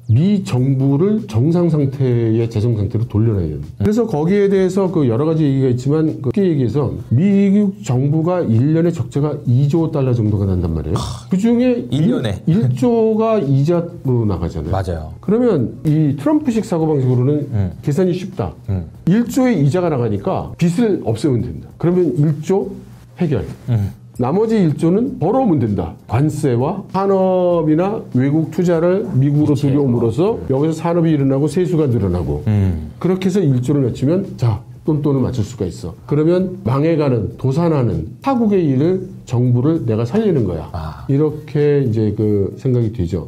미 정부를 정상 상태의 재정 상태로 돌려놔야 돼요. 그래서 거기에 대해서 그 여러 가지 얘기가 있지만 쉽게 얘기해서 미국 정부가 1년에 적자가 2조 달러 정도가 난단 말이에요. 그 중에 1년에 1조가 이자로 나가잖아요. 맞아요. 그러면 이 트럼프식 사고방식으로는 계산이 쉽다. 1조의 이자가 나가니까 빚을 없애면 된다. 그러면 1조 해결. 나머지 1조는 벌어오면 된다. 관세와 산업이나 외국 투자를 미국으로 들여옴으로써 여기서 산업이 일어나고 세수가 늘어나고 그렇게 해서 1조를 맞추면 자, 돈을 맞출 수가 있어. 그러면 망해가는 도산하는 타국의 일을 정부를 내가 살리는 거야. 이렇게 이제 그 생각이 되죠.